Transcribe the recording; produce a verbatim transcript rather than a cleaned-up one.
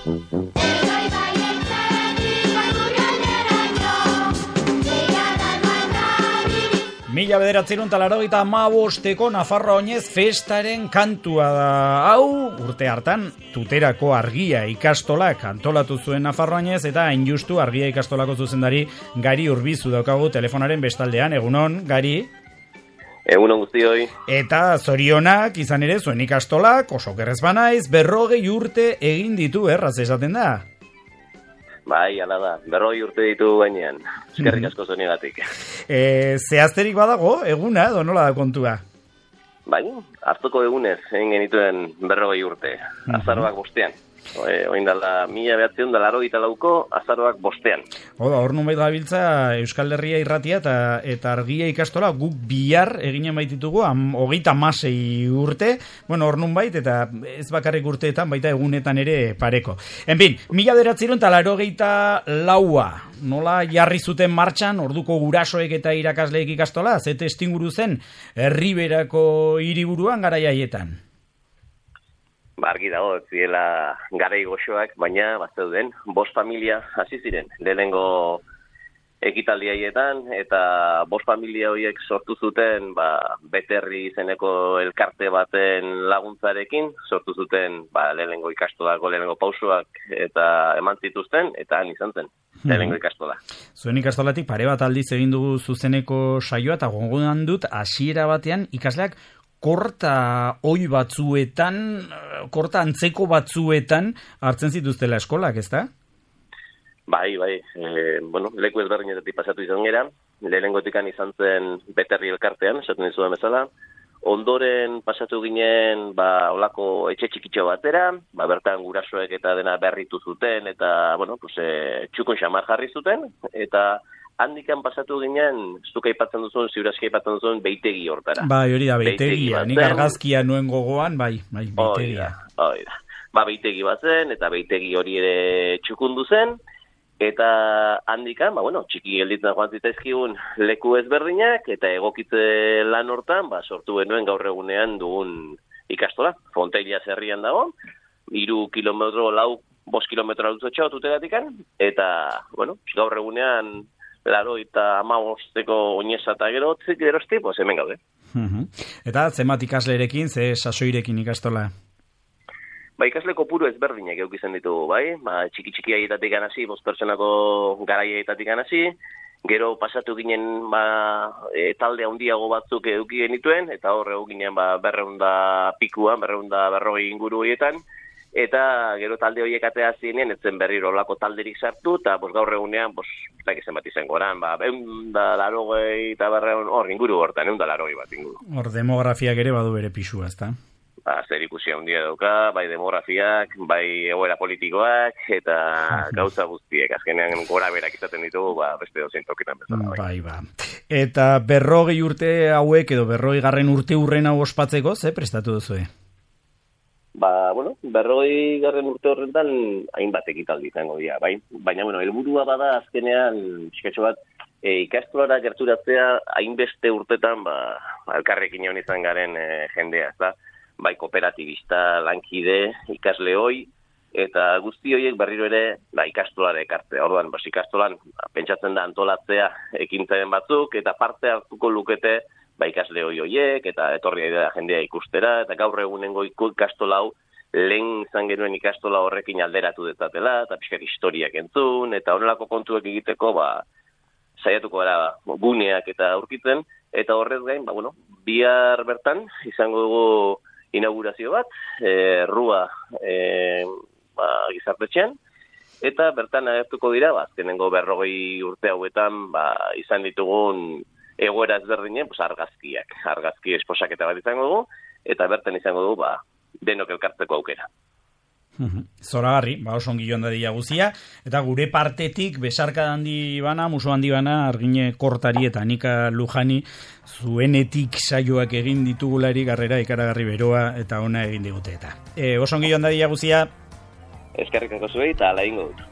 Mila bederatzerun talarogita amabosteko Nafarroa Oinez festaren kantua da. Hau, urte hartan, Tuterako Argia ikastolak antolatu zuen Nafarroa Oinez, eta hain justu Argia ikastolako zuzendari Gari Urbizu daukagu telefonaren bestaldean. Egunon, Gari? Egunon guztioi. Eta zorionak izan ere zuen ikastolak, oso kerrez banaiz, berrogei urte egin ditu, erraz esaten da? Bai, ala da, berrogei urte ditu gainean, eskerrik asko zoniegatik. E, zehazterik badago, eguna, edo nola da kontua? Bai, hartuko egunez, egin genituen berrogei urte, azaroak bostean. Oin dala, mila behatzion dala arogita lauko, azaroak bostean. Oda, hor nun baita gabiltza Euskal Herria irratia eta, eta Argia ikastola guk bihar eginen baititugu, am, hogeita masei urte, bueno, hor nun bait, eta ez bakarrik urteetan, baita egunetan ere pareko. En fin, mila beratziron eta larogeita laua, nola jarri zuten martxan, orduko gurasoek eta irakasleek ikastola, ze testinguru zen, Herriberako hiriburuan garai haietan. Ba, argi dago, ziela garai goxoak, baina bazeuden, bost familia hasi ziren. Lehenengo ekitaldi haietan, eta bost familia horiek sortu zuten, ba, Beterri izeneko elkarte baten laguntzarekin, sortu zuten, ba, lehenengo ikastolako, lehenengo pausoak, eta eman zituzten, eta han izan zen, lehenengo ikastola. Zuen ikastolatik pare bat aldiz egin dugu zuzeneko saioa, eta gongoan dut, hasiera batean ikasleak korta oi batzuetan, korta antzeko batzuetan hartzen zituztela eskolak, ezta? Bai, bai. E, bueno, leku ezberdinetatik pasatu izan gera. Lehenengotikan izan zen Beterri elkartean, esaten dizudan bezala. Ondoren pasatu ginen, ba, olako etxe txikitxo batera, ba, bertan gurasoek eta dena berritu zuten, eta, bueno, pues, e, txukun xamar jarri zuten, eta handikan pasatu ginen, zuka aipatzen duzun, ziurazki aipatzen duzun, beitegi hortara. Bai, hori da, beitegia. Nik argazkia nuen gogoan, bai, bai, beitegia. Hori da, ba, beitegi bat zen, eta beitegi hori ere txukundu zen, eta handikan, ba, bueno, txiki gelditzen joan zitaizkigun leku ezberdinak, eta egokitze lan hortan, ba, sortu genuen gaur egunean dugun ikastola. Fonteila zerrian dago, hiru kilometro, lau, bost kilometro altzotxao Tuteratikan, eta, bueno, gaur egunean laro eta amabosteko oinesa eta gerotzik erosti, pues hemen gaude. Uh-huh. Eta zenbat ikaslerekin, ze sasoirekin ikastola? Ba, ikasle kopuru ezberdinak eukizen ditugu, bai? Ba, txiki-txiki aietatik hasi, bost pertsonako garai aietatik hasi, gero pasatu ginen ba, e, talde handiago batzuk euki genituen, eta horre ginen ba, berreunda pikuan, berreunda berrogei inguru horietan, eta gero talde horiek atea zinean, etzen berriro olako talderik sartu, eta bos, gaur egunean, bos, tak izan bat izan goran, ba, egun da larogei eta berreun, hor, inguru hortan, egun da larogei bat inguru. Hor, demografiak ere badu bere pisua, ezta? Ba, zer ikusia handia dauka, bai demografiak, bai egoera politikoak, eta gauza guztiek, azkenean gora berak izaten ditugu, ba, beste dozein tokitan bezala. Bai. bai, ba. Eta berrogei urte hauek, edo berrogei garren urte hurren hau ospatzeko, ze prestatu duzue? Ba, bueno, berrogei garren urte horretan hainbat ekitaldi izango dira, bai? Baina, bueno, helburua bada azkenean, pixkatxo bat, e, ikastolara gerturatzea hainbeste urtetan, ba, elkarrekin egon izan garen e, jendea, ez da? Bai, kooperatibista, lankide, ikasle hoi, eta guzti horiek berriro ere, ba, ikastolara ekartzea. Orduan, bas, ikastolan, ba, pentsatzen da antolatzea ekintzaren batzuk, eta parte hartuko lukete, ba, ikasle hoi hoiek, eta etorri da jendea ikustera, eta gaur egunengo ikastola hau, lehen izan genuen ikastola horrekin alderatu dezatela, eta pixkat historiak entzun, eta honelako kontuek egiteko, ba, saiatuko gara guneak eta aurkitzen, eta horrez gain, ba, bueno, bihar bertan, izango dugu inaugurazio bat, e, rua e, ba, gizartetxean, eta bertan agertuko dira, ba, azkenengo berrogei urte hauetan, ba, izan ditugun egoera ezberdinen, pues, argazkiak, argazki esposaketa bat izango dugu, eta bertan izango dugu, ba, denok elkartzeko aukera. Zoragarri, ba, oso ongi joan dadila guzia, eta gure partetik besarka handi bana, muso handi bana, Argine Kortari eta Anika Lujani zuenetik saioak egin ditugulari garrera ikaragarri beroa eta ona egin digute eta. E, oso ongi joan dadila guzia. Eskerrik asko zuei eta ala ingo dut.